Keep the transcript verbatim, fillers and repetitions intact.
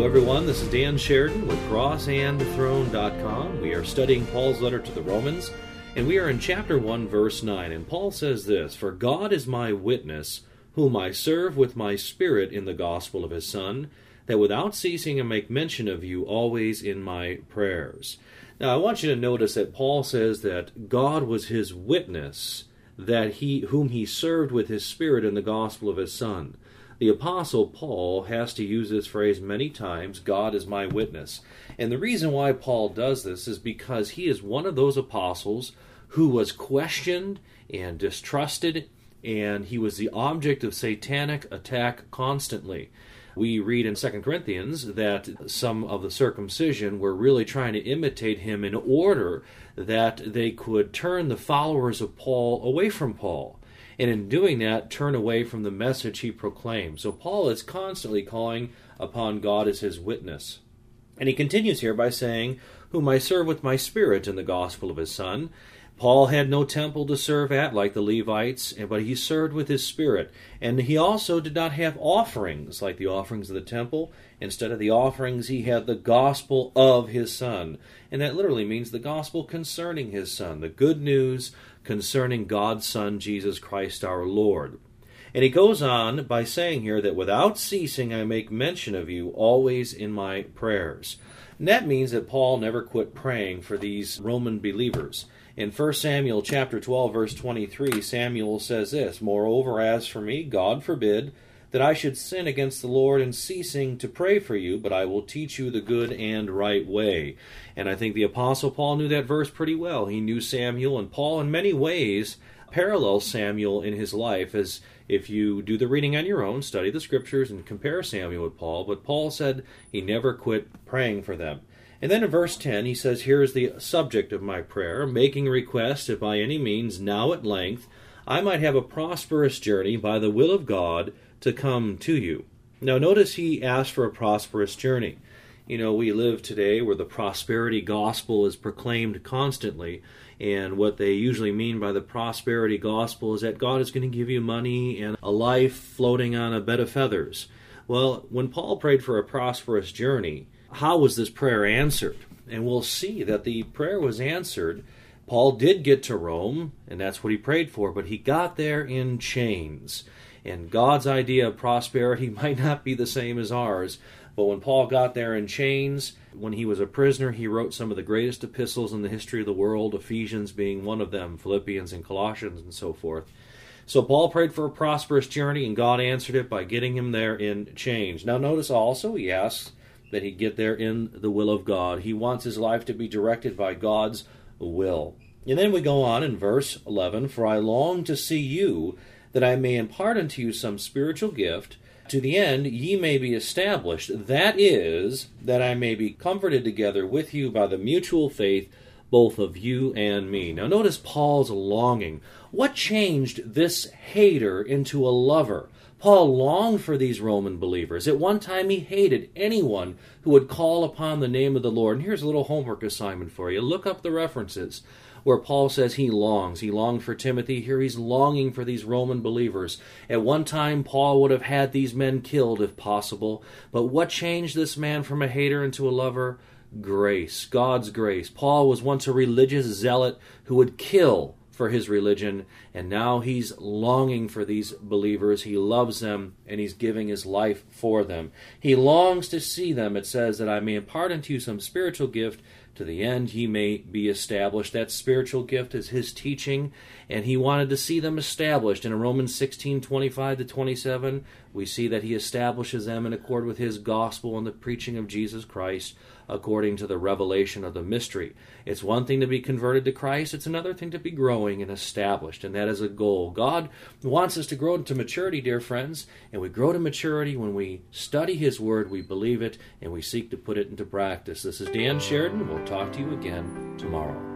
everyone. This is Dan Sheridan with cross and throne dot com. We are studying Paul's letter to the Romans, and we are in chapter one, verse nine. And Paul says this, "For God is my witness, whom I serve with my spirit in the gospel of his Son, that without ceasing I make mention of you always in my prayers." Now, I want you to notice that Paul says that God was his witness, that he whom he served with his spirit in the gospel of his Son. The Apostle Paul has to use this phrase many times, God is my witness. And the reason why Paul does this is because he is one of those apostles who was questioned and distrusted, and he was the object of satanic attack constantly. We read in Second Corinthians that some of the circumcision were really trying to imitate him in order that they could turn the followers of Paul away from Paul, and in doing that, turn away from the message he proclaimed. So Paul is constantly calling upon God as his witness. And he continues here by saying, "Whom I serve with my spirit in the gospel of his Son." Paul had no temple to serve at like the Levites, but he served with his spirit. And he also did not have offerings like the offerings of the temple. Instead of the offerings, he had the gospel of his Son. And that literally means the gospel concerning his Son, the good news concerning God's Son, Jesus Christ our Lord. And he goes on by saying here that without ceasing I make mention of you always in my prayers. And that means that Paul never quit praying for these Roman believers. In First Samuel chapter twelve, verse twenty-three, Samuel says this, "Moreover, as for me, God forbid that I should sin against the Lord in ceasing to pray for you, but I will teach you the good and right way." And I think the Apostle Paul knew that verse pretty well. He knew Samuel, and Paul in many ways parallels Samuel in his life. As if you do the reading on your own, study the scriptures and compare Samuel with Paul. But Paul said he never quit praying for them. And then in verse ten, he says, "Here is the subject of my prayer, making request if by any means now at length I might have a prosperous journey by the will of God to come to you." Now notice he asked for a prosperous journey. You know, we live today where the prosperity gospel is proclaimed constantly, and what they usually mean by the prosperity gospel is that God is going to give you money and a life floating on a bed of feathers. Well, when Paul prayed for a prosperous journey, how was this prayer answered? And we'll see that the prayer was answered. Paul did get to Rome, and that's what he prayed for, but he got there in chains. And God's idea of prosperity might not be the same as ours, but when Paul got there in chains, when he was a prisoner, he wrote some of the greatest epistles in the history of the world, Ephesians being one of them, Philippians and Colossians and so forth. So Paul prayed for a prosperous journey, and God answered it by getting him there in chains. Now notice also he asks that he get there in the will of God. He wants his life to be directed by God's will. And then we go on in verse eleven, "For I long to see you, that I may impart unto you some spiritual gift, to the end ye may be established. That is, that I may be comforted together with you by the mutual faith, both of you and me." Now notice Paul's longing. What changed this hater into a lover? Paul longed for these Roman believers. At one time he hated anyone who would call upon the name of the Lord. And here's a little homework assignment for you. Look up the references where Paul says he longs. He longed for Timothy. Here he's longing for these Roman believers. At one time Paul would have had these men killed if possible. But what changed this man from a hater into a lover? Grace. God's grace. Paul was once a religious zealot who would kill for his religion, and now he's longing for these believers. He loves them, and he's giving his life for them. He longs to see them. It says that I may impart unto you some spiritual gift, to the end ye may be established. That spiritual gift is his teaching, and he wanted to see them established. In Romans sixteen, twenty-five to twenty-seven, we see that he establishes them in accord with his gospel and the preaching of Jesus Christ, according to the revelation of the mystery. It's one thing to be converted to Christ, it's another thing to be growing and established, and that is a goal. God wants us to grow to maturity, dear friends, and we grow to maturity when we study his word, we believe it, and we seek to put it into practice. This is Dan Sheridan. We'll talk to you again tomorrow.